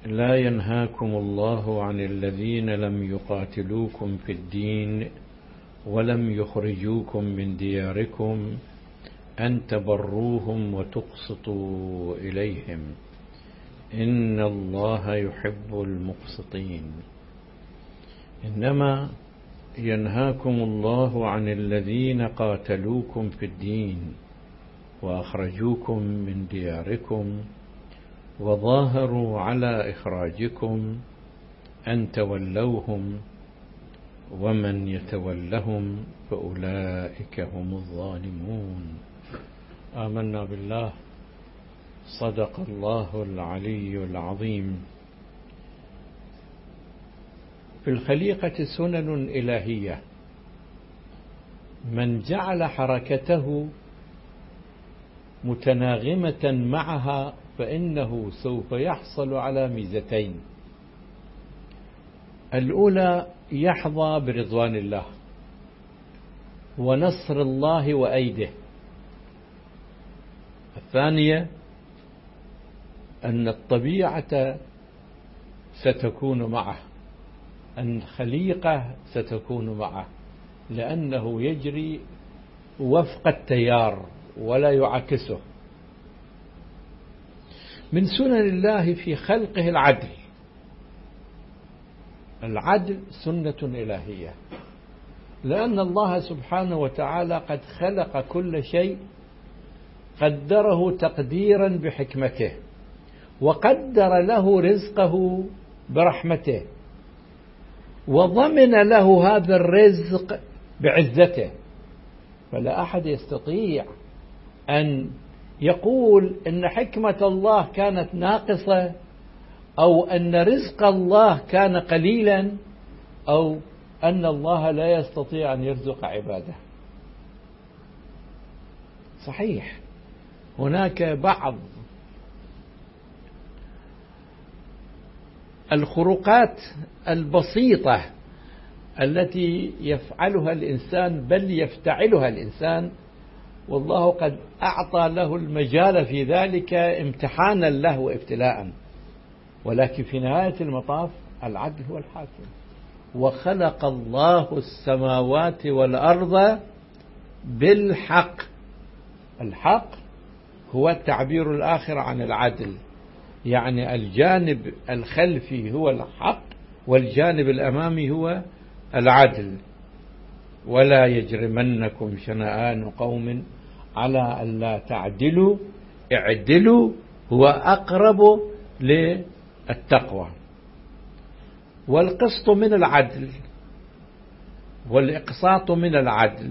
لا ينهاكم الله عن الذين لم يقاتلوكم في الدين ولم يخرجوكم من دياركم أن تبروهم وتقسطوا إليهم إن الله يحب المقسطين. إنما ينهاكم الله عن الذين قاتلوكم في الدين وأخرجوكم من دياركم وظاهروا على إخراجكم أن تولوهم ومن يتولهم فأولئك هم الظالمون. آمنا بالله. صدق الله العلي العظيم. في الخليقة سنن إلهية، من جعل حركته متناغمة معها فإنه سوف يحصل على ميزتين: الأولى يحظى برضوان الله ونصر الله وأيده، الثانية أن الطبيعة ستكون معه، أن الخليقة ستكون معه، لأنه يجري وفق التيار ولا يعكسه. من سنن الله في خلقه العدل. العدل سنة إلهية، لأن الله سبحانه وتعالى قد خلق كل شيء، قدره تقديرا بحكمته، وقدر له رزقه برحمته، وضمن له هذا الرزق بعزته. فلا أحد يستطيع أن يقول إن حكمة الله كانت ناقصة، أو أن رزق الله كان قليلا، أو أن الله لا يستطيع أن يرزق عباده. صحيح هناك بعض الخروقات البسيطة التي يفعلها الإنسان، بل يفتعلها الإنسان، والله قد أعطى له المجال في ذلك امتحانا له وابتلاء، ولكن في نهاية المطاف العدل هو الحاكم. وخلق الله السماوات والأرض بالحق. الحق هو التعبير الآخر عن العدل، يعني الجانب الخلفي هو الحق والجانب الأمامي هو العدل. ولا يجرمنكم شنآن قوم على ألا تعدلوا اعدلوا هو أقرب للتقوى. والقسط من العدل والإقساط من العدل.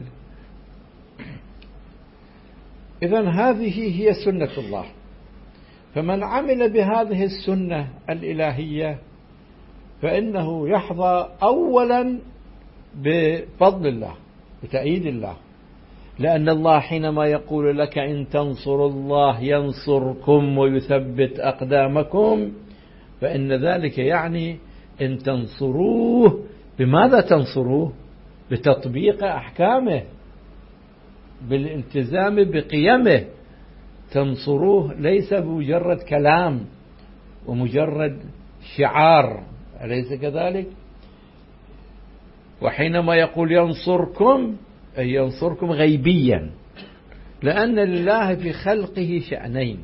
إذن هذه هي سنة الله. فمن عمل بهذه السنة الإلهية فإنه يحظى أولا بفضل الله، بتأييد الله، لأن الله حينما يقول لك إن تنصروا الله ينصركم ويثبت أقدامكم، فإن ذلك يعني إن تنصروه. بماذا تنصروه؟ بتطبيق أحكامه، بالالتزام بقيمه. تنصروه ليس بمجرد كلام ومجرد شعار، أليس كذلك؟ وحينما يقول ينصركم أي ينصركم غيبيا، لأن لله في خلقه شأنين: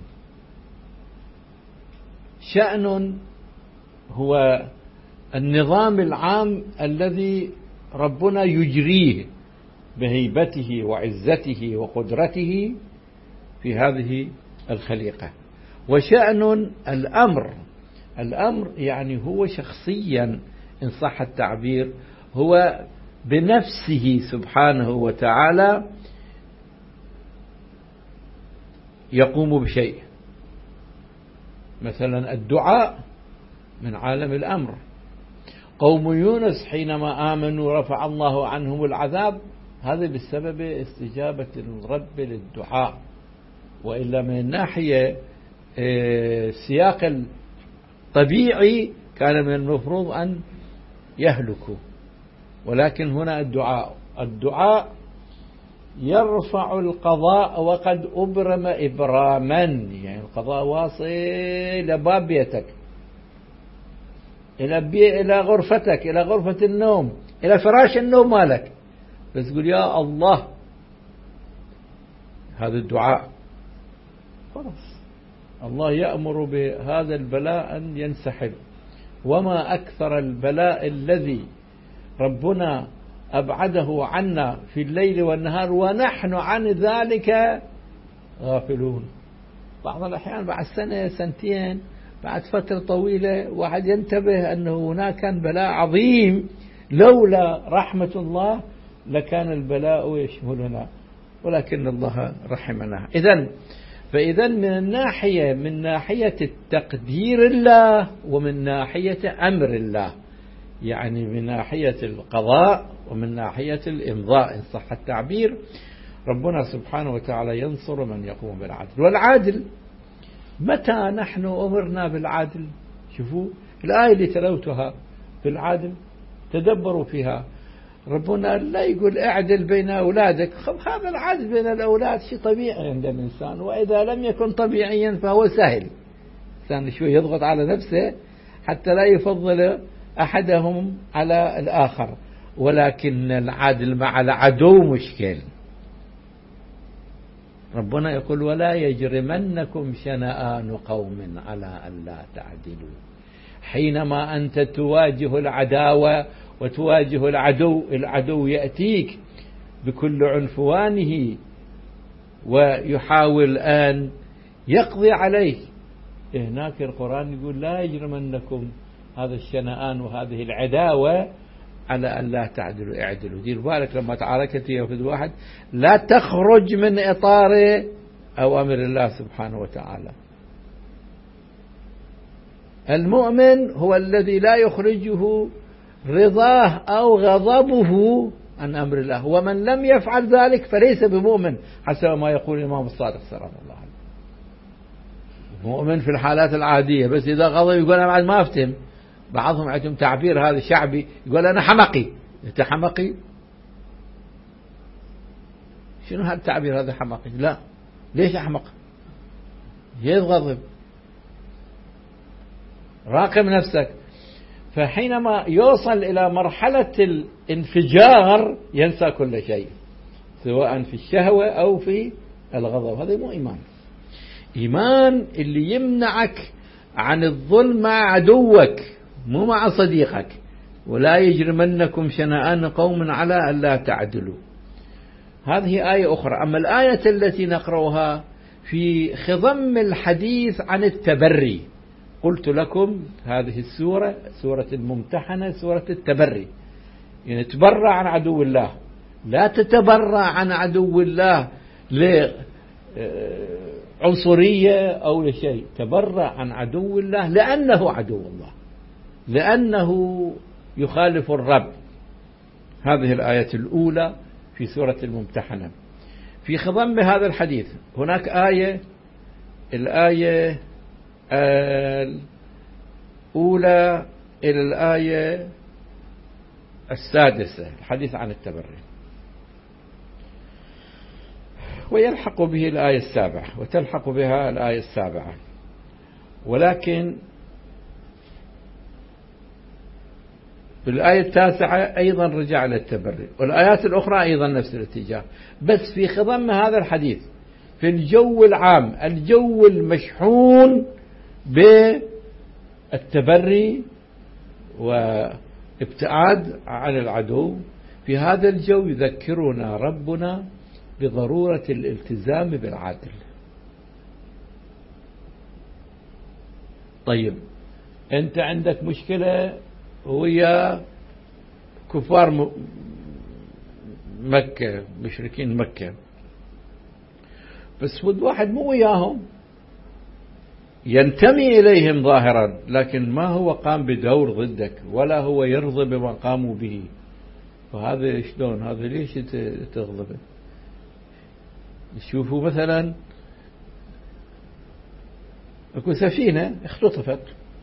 شأن هو النظام العام الذي ربنا يجريه بهيبته وعزته وقدرته في هذه الخليقة، وشأن الأمر. الأمر يعني هو شخصيا إن صح التعبير، هو بنفسه سبحانه وتعالى يقوم بشيء. مثلا الدعاء من عالم الأمر. قوم يونس حينما آمنوا رفع الله عنهم العذاب، هذا بسبب استجابة الرب للدعاء. وإلا من الناحية السياق الطبيعي كان من المفروض أن يهلكوا، ولكن هنا الدعاء يرفع القضاء وقد أبرم إبراما، يعني القضاء واصل لباب بيتك، إلى غرفتك، إلى غرفة النوم، إلى فراش النوم مالك، بس تقول يا الله، هذا الدعاء خلاص الله يأمر بهذا البلاء أن ينسحب. وما أكثر البلاء الذي ربنا أبعده عنا في الليل والنهار ونحن عن ذلك غافلون. بعض الأحيان بعد سنة سنتين بعد فترة طويلة واحد ينتبه أنه هناك كان بلاء عظيم، لولا رحمة الله لكان البلاء يشملنا، ولكن الله رحمنا. فإذا من ناحية التقدير الله ومن ناحية أمر الله، يعني من ناحية القضاء ومن ناحية الإمضاء إن صح التعبير، ربنا سبحانه وتعالى ينصر من يقوم بالعدل. والعدل متى نحن أمرنا بالعدل؟ شوفوا الآية اللي تلوتها في العدل، تدبروا فيها. ربنا لا يقول اعدل بين أولادك، هذا العدل بين الأولاد شيء طبيعي عند الإنسان، وإذا لم يكن طبيعيا فهو سهل. الإنسان شوي يضغط على نفسه حتى لا يفضل أحدهم على الآخر، ولكن العدل مع العدو مشكل. ربنا يقول ولا يجرمنكم شنآن قوم على ألا تعدلوا. حينما أنت تواجه العداوة وتواجه العدو يأتيك بكل عنفوانه ويحاول أن يقضي عليك، هناك القرآن يقول لا يجرمنكم هذا الشنآن وهذه العداوة على أن لا تعدلوا، اعدلوا. دير بالك لما تعاركت يوفد واحد لا تخرج من إطار أوامر الله سبحانه وتعالى. المؤمن هو الذي لا يخرجه رضاه أو غضبه عن أمر الله، ومن لم يفعل ذلك فليس بمؤمن حسب ما يقول الإمام الصادق سلام الله عليه. مؤمن في الحالات العادية، بس إذا غضب يقول أنا بعد ما أفتهم. بعضهم عندهم تعبير هذا شعبي، يقول أنا حمقي. أنت حمقي؟ شنو هذا التعبير هذا حمقي؟ لا، ليش أحمق؟ يغضب. راقب نفسك. فحينما يوصل إلى مرحلة الانفجار ينسى كل شيء، سواء في الشهوة أو في الغضب. هذا مو إيمان. إيمان اللي يمنعك عن الظلم مع عدوك مو مع صديقك. ولا يجرمنكم شنآن قوم على ألا تعدلوا. هذه آية أخرى. أما الآية التي نقرأها في خضم الحديث عن التبري، قلت لكم هذه السورة سورة الممتحنة سورة التبري، يعني تبرع عن عدو الله. لا تتبرع عن عدو الله لعنصرية أو لشيء، تبرع عن عدو الله لأنه عدو الله، لأنه يخالف الرب. هذه الآية الأولى في سورة الممتحنة. في خضم هذا الحديث هناك آية، الآية الأولى إلى الآية السادسة، الحديث عن التبري، ويلحق به الآية السابعة وتلحق بها الآية السابعة. ولكن بالآية التاسعة أيضا رجع للتبري، والآيات الأخرى أيضا نفس الاتجاه. بس في خضم هذا الحديث في الجو العام، الجو المشحون بالتبري وابتعاد عن العدو، في هذا الجو يذكرنا ربنا بضرورة الالتزام بالعدل. طيب أنت عندك مشكلة ويا كفار مكة، مشركين مكة، بس ود واحد مو وياهم، ينتمي إليهم ظاهرا لكن ما هو قام بدور ضدك ولا هو يرضى بما قاموا به. فهذا شلون؟ هذا ليش تغضبه؟ شوفوا مثلا اكو سفينة اختطفت،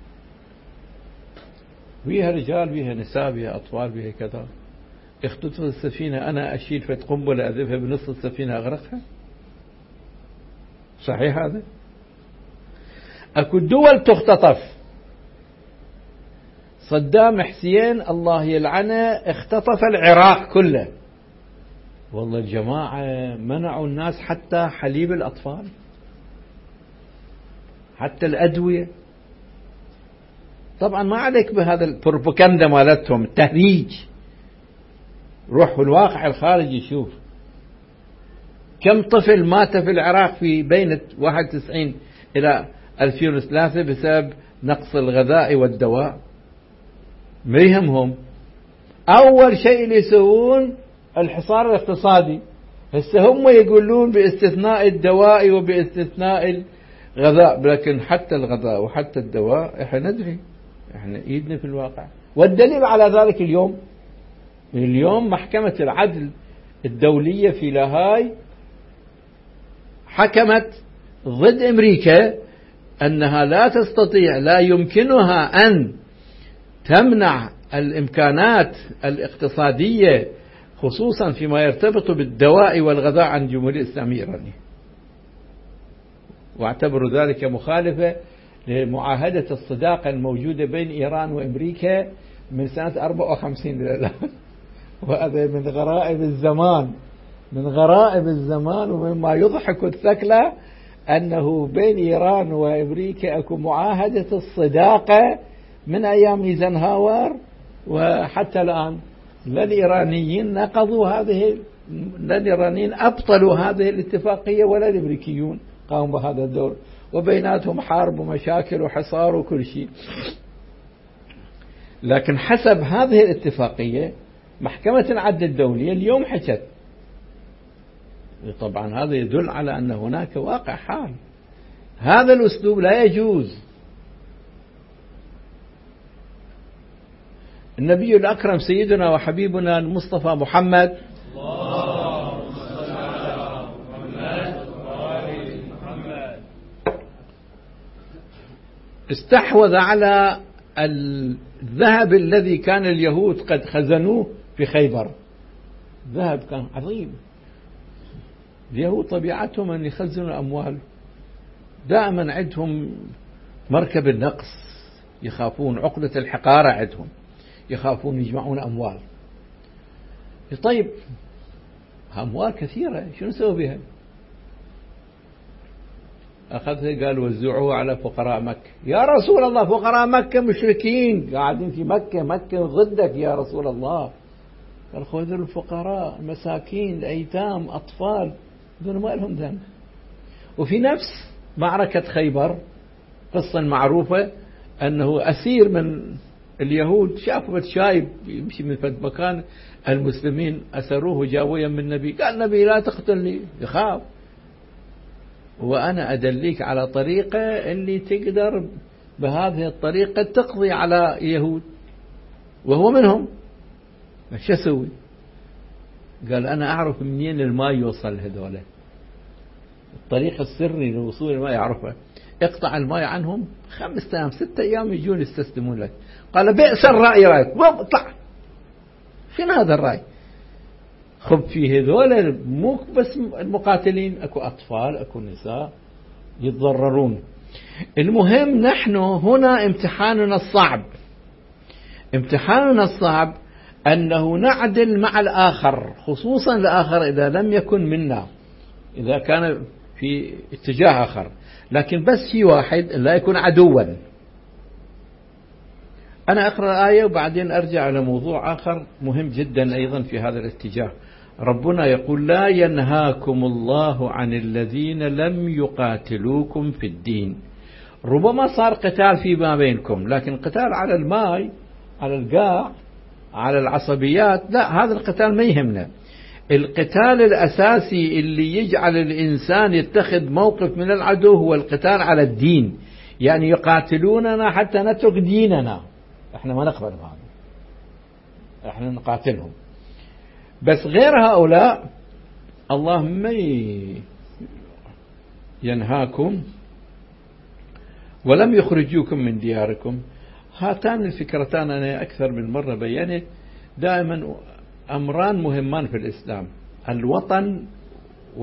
بيها رجال بيها نساء بيها أطفال بيها كذا، اختطفت السفينة، أنا أشيل فت قنبلة أذبها بنص السفينة أغرقها؟ صحيح هذا؟ أكو دول تختطف، صدام حسين الله يلعنه اختطف العراق كله. والله الجماعة منعوا الناس حتى حليب الأطفال، حتى الأدوية. طبعا ما عليك بهذا البروباغندا مالتهم، التهريج. روح في الواقع الخارجي شوف كم طفل مات في العراق في بين 91 إلى 2003 بسبب نقص الغذاء والدواء. ما يهمهم، أول شيء اللي يسوون الحصار الاقتصادي. هسه هم يقولون باستثناء الدواء وباستثناء الغذاء، لكن حتى الغذاء وحتى الدواء احنا ندري، احنا ايدنا في الواقع. والدليل على ذلك اليوم محكمة العدل الدولية في لاهاي حكمت ضد أمريكا أنها لا تستطيع، لا يمكنها أن تمنع الإمكانات الاقتصادية خصوصا فيما يرتبط بالدواء والغذاء عن الجمهورية الإسلامية الإيرانية، واعتبروا ذلك مخالفة لمعاهدة الصداقة الموجودة بين إيران وأمريكا من سنة 54 إلى الآن. وهذا من غرائب الزمان، من غرائب الزمان. ومما يضحك الثكلى أنه بين إيران وأمريكا أكو معاهدة الصداقة من أيام ايزنهاور وحتى الآن. لا الإيرانيين نقضوا هذه، لا الإيرانيين أبطلوا هذه الاتفاقية ولا الأمريكيون قاموا بهذا الدور، وبيناتهم حرب ومشاكل وحصار وكل شيء. لكن حسب هذه الاتفاقية محكمة العدل الدولية اليوم حكت. طبعا هذا يدل على أن هناك واقع حال. هذا الأسلوب لا يجوز. النبي الأكرم سيدنا وحبيبنا المصطفى محمد استحوذ على الذهب الذي كان اليهود قد خزنوه في خيبر. ذهب كان عظيم. اليهود طبيعتهم أن يخزنوا الأموال، دائما عندهم مركب النقص، يخافون عقدة الحقارة، عندهم يخافون يجمعون أموال. طيب أموال كثيرة شنو نسوي بها؟ أخذها قال وزعوها على فقراء مكة. يا رسول الله فقراء مكة مشركين قاعدين في مكة، مكة ضدك يا رسول الله. قال خذوا الفقراء المساكين الأيتام أطفال دون ما لهم ذنب. وفي نفس معركة خيبر قصة معروفة أنه أسير من اليهود شافوا شايب يمشي من مكان، المسلمين أسروه جاويا من النبي. قال النبي لا تقتلني، يخاف، وأنا أدليك على طريقة اللي تقدر بهذه الطريقة تقضي على يهود وهو منهم. شو أسوي؟ قال أنا أعرف منين الماء يوصل هذولا، الطريق السري للوصول الماء يعرفه. اقطع الماء عنهم 5 أيام 6 أيام يجون يستسلمون لك. قال بئس الرأي رأيك، اطلع. شنو هذا الرأي؟ خب في هذول مو بس المقاتلين، اكو أطفال اكو نساء يتضررون. المهم نحن هنا امتحاننا الصعب، امتحاننا الصعب أنه نعدل مع الآخر، خصوصا الآخر إذا لم يكن منا، إذا كان في اتجاه آخر. لكن بس في واحد لا يكون عدوا. أنا أقرأ آية وبعدين أرجع على موضوع آخر مهم جدا أيضا في هذا الاتجاه. ربنا يقول لا ينهاكم الله عن الذين لم يقاتلوكم في الدين. ربما صار قتال فيما بينكم، لكن قتال على الماء، على القاع، على العصبيات، لا، هذا القتال ما يهمنا. القتال الأساسي اللي يجعل الإنسان يتخذ موقف من العدو هو القتال على الدين. يعني يقاتلوننا حتى نترك ديننا، احنا ما نقبل هذا، احنا نقاتلهم. بس غير هؤلاء الله ما ينهاكم ولم يخرجوكم من دياركم. هاتان الفكرتان أنا أكثر من مرة بيّنت دائما أمران مهمان في الإسلام: الوطن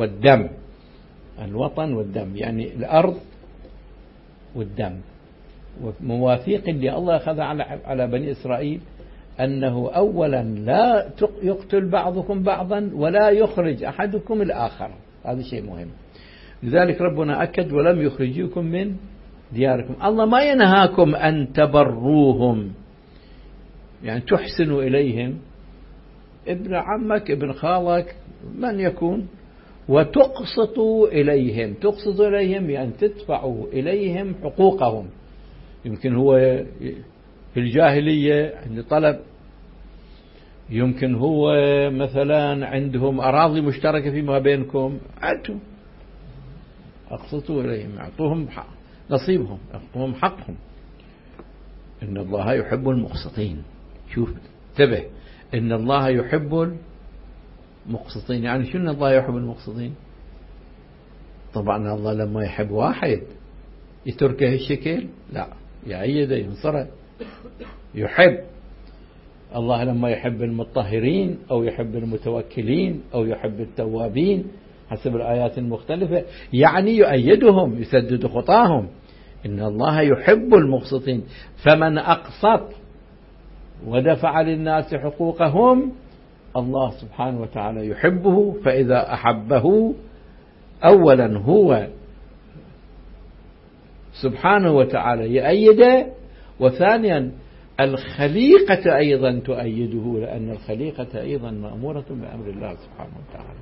والدم. الوطن والدم يعني الأرض والدم. ومواثيق اللي الله أخذها على بني إسرائيل أنه أولا لا يقتل بعضكم بعضا ولا يخرج أحدكم الآخر. هذا شيء مهم. لذلك ربنا أكد ولم يخرجوكم من دياركم. الله ما ينهاكم أن تبروهم، يعني تحسنوا إليهم، ابن عمك ابن خالك من يكون، وتقسطوا إليهم. تقسطوا إليهم يعني تدفعوا إليهم حقوقهم. يمكن هو في الجاهلية عند طلب، يمكن هو مثلا عندهم أراضي مشتركة فيما بينكم، أنتم أقسطوا إليهم، أعطوهم نصيبهم، أعطوهم حقهم. إن الله يحب المقسطين. شوف انتبه، إن الله يحب المقسطين. يعني شنو الله يحب المقسطين؟ طبعا الله لما يحب واحد يتركه الشكل؟ لا، يعيده ينصره. يحب الله لما يحب المطهرين أو يحب المتوكلين أو يحب التوابين حسب الآيات المختلفة، يعني يؤيدهم، يسدد خطاهم. إن الله يحب المقسطين. فمن أقسط ودفع للناس حقوقهم الله سبحانه وتعالى يحبه. فإذا أحبه أولا هو سبحانه وتعالى يؤيده، وثانيا الخليقة أيضا تؤيده، لأن الخليقة أيضا مأمورة بأمر الله سبحانه وتعالى.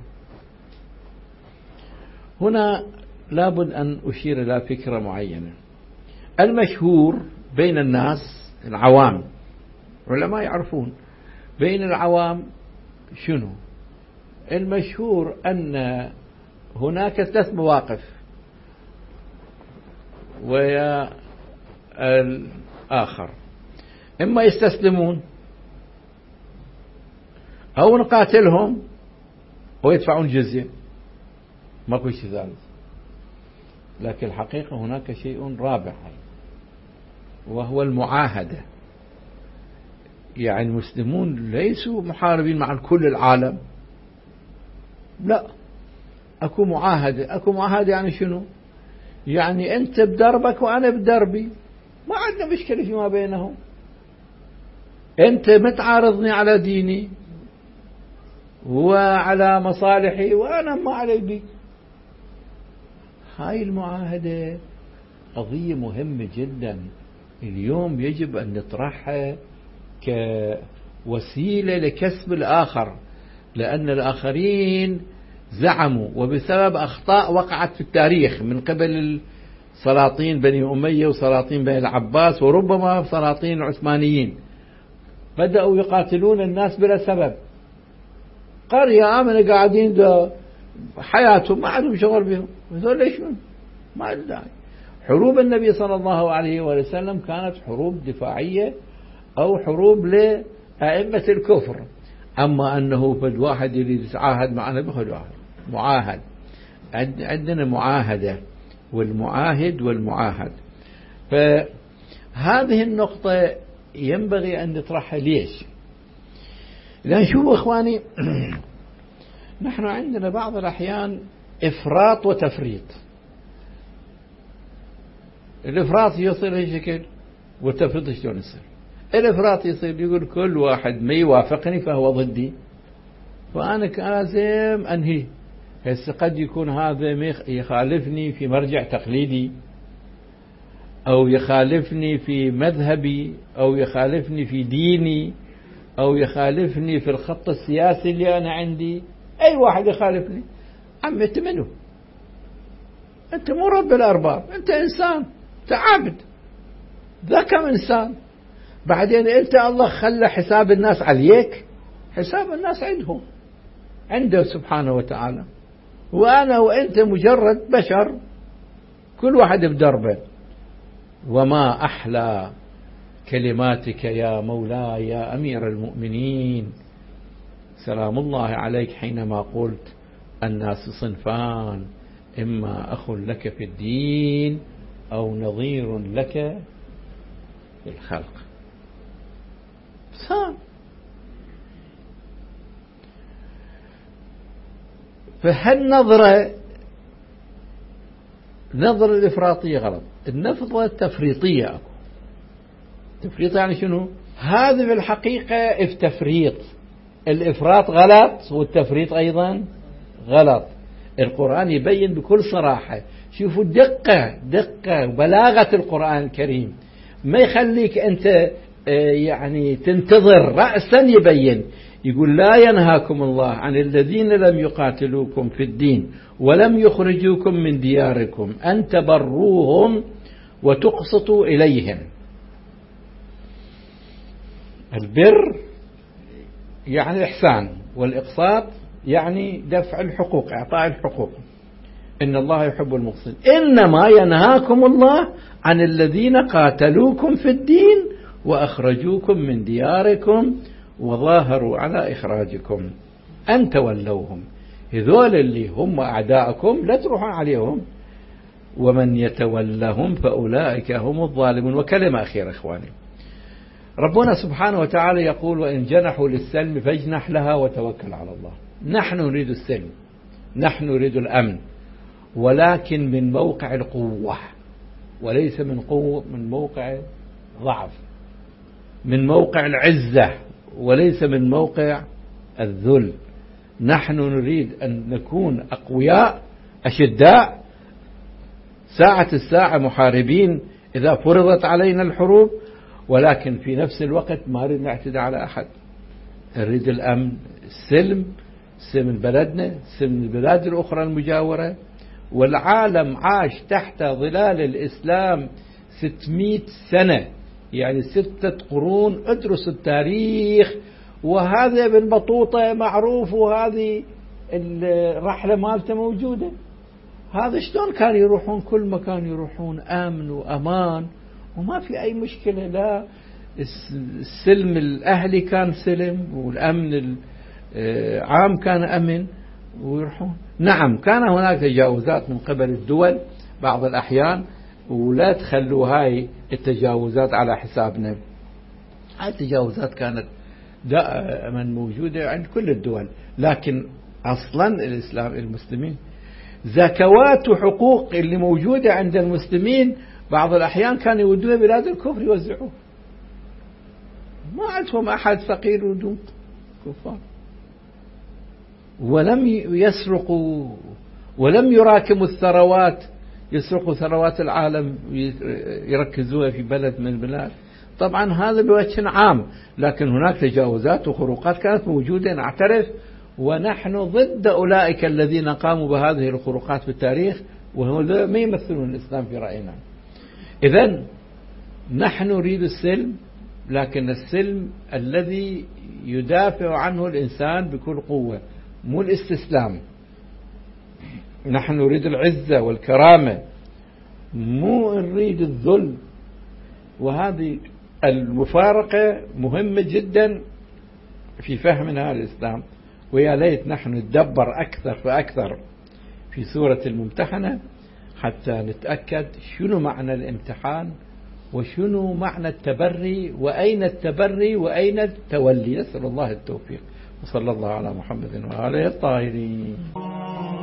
هنا لابد أن أشير إلى فكرة معينة. المشهور بين الناس العوام، علماء يعرفون بين العوام شنو المشهور، أن هناك 3 مواقف، ويا الآخر إما يستسلمون أو نقاتلهم ويدفعون جزية، ماكو شيء ثالث. لكن الحقيقة هناك شيء رابع، وهو المعاهدة. يعني المسلمون ليسوا محاربين مع كل العالم، لا، أكو معاهدة. أكو معاهدة يعني شنو؟ يعني أنت بدربك وأنا بدربي، ما عندنا مشكلة فيما بينهم. أنت متعارضني على ديني وعلى مصالحي وأنا ما علي بك. هاي المعاهدة قضية مهمة جدا، اليوم يجب أن نطرحها كوسيلة لكسب الآخر، لأن الآخرين زعموا وبسبب أخطاء وقعت في التاريخ من قبل السلاطين بني أمية وسلاطين بني العباس وربما سلاطين العثمانيين، بدأوا يقاتلون الناس بلا سبب. قرية آمنة قاعدين حياتهم ما عندهم شغل بهم، هذول ليش ما له داعي. حروب النبي صلى الله عليه وسلم كانت حروب دفاعية أو حروب لأئمة الكفر. أما أنه فد واحد يريد يتعاهد معنا بخد واحد معاهد، عندنا معاهدة والمعاهد والمعاهد. فهذه النقطة ينبغي أن نطرحها. ليش؟ لأن شوفوا إخواني، نحن عندنا بعض الأحيان إفراط وتفريط. الإفراط يصير هي شكل والتفريط شلون يصير؟ الإفراط يصير يقول كل واحد ما يوافقني فهو ضدي، فأنا لازم أنهي. هسه قد يكون هذا يخالفني في مرجع تقليدي، أو يخالفني في مذهبي، أو يخالفني في ديني، أو يخالفني في الخط السياسي اللي أنا عندي. أي واحد يخالفني، عم أنت منو؟ أنت مو رب الأرباب، أنت إنسان، أنت عبد، ذا كم إنسان. بعدين أنت الله خلى حساب الناس عليك، حساب الناس عندهم، عنده سبحانه وتعالى، وأنا وأنت مجرد بشر، كل واحد بدربه. وما أحلى كلماتك يا مولاي يا أمير المؤمنين سلام الله عليك حينما قلت الناس صنفان، إما أخ لك في الدين أو نظير لك في الخلق. صار فهالنظرة نظرة الإفراطية غلط، النظرة التفريطية أكو. تفريط يعني شنو؟ هذا في الحقيقة التفريط، الإفراط غلط والتفريط أيضا غلط. القرآن يبين بكل صراحة. شوفوا دقة وبلاغة القرآن الكريم، ما يخليك أنت يعني تنتظر، رأسا يبين. يقول لا ينهاكم الله عن الذين لم يقاتلوكم في الدين ولم يخرجوكم من دياركم أن تبروهم وتقسطوا إليهم. البر يعني الإحسان، والإقساط يعني دفع الحقوق، إعطاء الحقوق. إن الله يحب المقسطين. إنما ينهاكم الله عن الذين قاتلوكم في الدين وأخرجوكم من دياركم وظاهروا على إخراجكم أن تولوهم. هذول اللي هم أعداءكم لا تروحون عليهم، ومن يتولهم فأولئك هم الظالمون. وكلمة أخيرة إخواني، ربنا سبحانه وتعالى يقول وإن جنحوا للسلم فاجنح لها وتوكل على الله. نحن نريد السلم، نحن نريد الأمن، ولكن من موقع القوة وليس من موقع ضعف، من موقع العزة وليس من موقع الذل. نحن نريد أن نكون أقوياء أشداء ساعة الساعة محاربين إذا فرضت علينا الحروب، ولكن في نفس الوقت ما نريد نعتدي على أحد. نريد الأمن، السلم، سلم بلدنا، سلم البلاد الأخرى المجاورة. والعالم عاش تحت ظلال الإسلام 600 سنة، يعني 6 قرون. ادرس التاريخ، وهذا ابن بطوطة معروف، وهذه الرحلة مالته موجودة. هذا شلون كانوا يروحون كل مكان، يروحون آمن وأمان وما في أي مشكلة. لا، السلم الأهلي كان سلم، والأمن العام كان أمن، ويروحون. نعم كان هناك تجاوزات من قبل الدول بعض الأحيان، ولا تخلوا هاي التجاوزات على حسابنا. هاي التجاوزات كانت دائما موجودة عند كل الدول، لكن أصلا الإسلام المسلمين زكوات وحقوق اللي موجودة عند المسلمين بعض الأحيان كانوا يودون بلاد الكفر يوزعوه. ما عندهم أحد فقير ودون كفار، ولم يسرقوا ولم يراكموا الثروات، يسرقوا ثروات العالم يركزوها في بلد من البلاد. طبعا هذا بوجه عام، لكن هناك تجاوزات وخروقات كانت موجودة نعترف، ونحن ضد أولئك الذين قاموا بهذه الخروقات في التاريخ، وهم ما يمثلون الإسلام في رأينا. إذن نحن نريد السلم، لكن السلم الذي يدافع عنه الإنسان بكل قوة، مو الاستسلام. نحن نريد العزة والكرامة، مو نريد الذل. وهذه المفارقة مهمة جدا في فهمنا الإسلام. ويا ليت نحن ندبر أكثر فأكثر في سورة الممتحنة حتى نتأكد شنو معنى الامتحان، وشنو معنى التبري، وأين التبري وأين التولي. نسأل الله التوفيق، وصلى الله على محمد وآله الطاهرين.